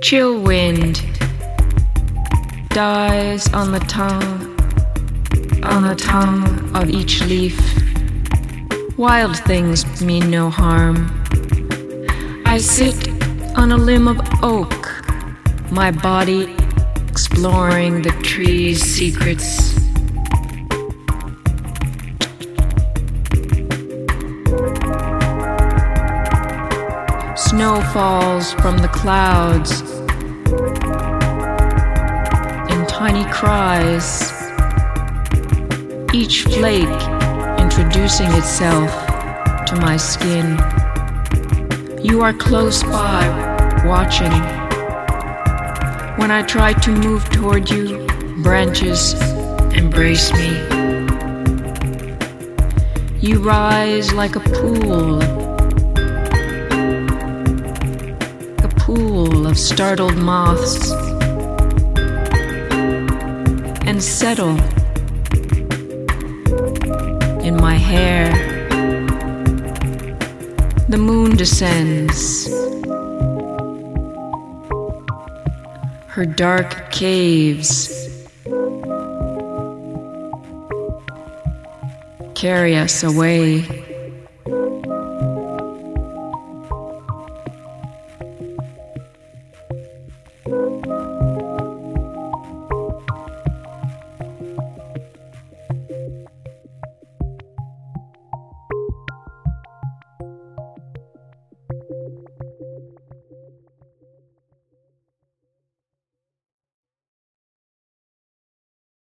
Chill wind dies on the tongue of each leaf. Wild things mean no harm. I sit on a limb of oak, my body exploring the tree's secrets. Snow falls from the clouds in tiny cries, each flake introducing itself to my skin. You are close by, watching. When I try to move toward you, branches embrace me. You rise like a pool of startled moths, and settle in my hair. The moon descends. Her dark caves carry us away.